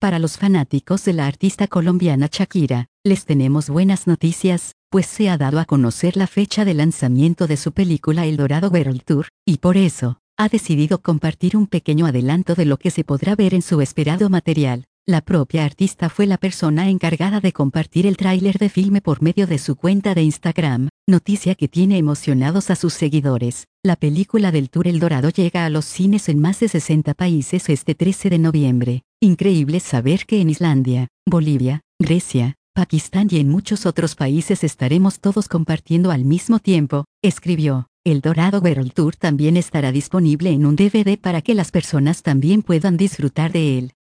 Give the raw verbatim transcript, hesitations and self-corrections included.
Para los fanáticos de la artista colombiana Shakira, les tenemos buenas noticias, pues se ha dado a conocer la fecha de lanzamiento de su película El Dorado World Tour, y por eso, ha decidido compartir un pequeño adelanto de lo que se podrá ver en su esperado material. La propia artista fue la persona encargada de compartir el tráiler de filme por medio de su cuenta de Instagram, noticia que tiene emocionados a sus seguidores. La película del Tour El Dorado llega a los cines en más de sesenta países este trece de noviembre. Increíble saber que en Islandia, Bolivia, Grecia, Pakistán y en muchos otros países estaremos todos compartiendo al mismo tiempo, escribió. El Dorado World Tour también estará disponible en un D V D para que las personas también puedan disfrutar de él.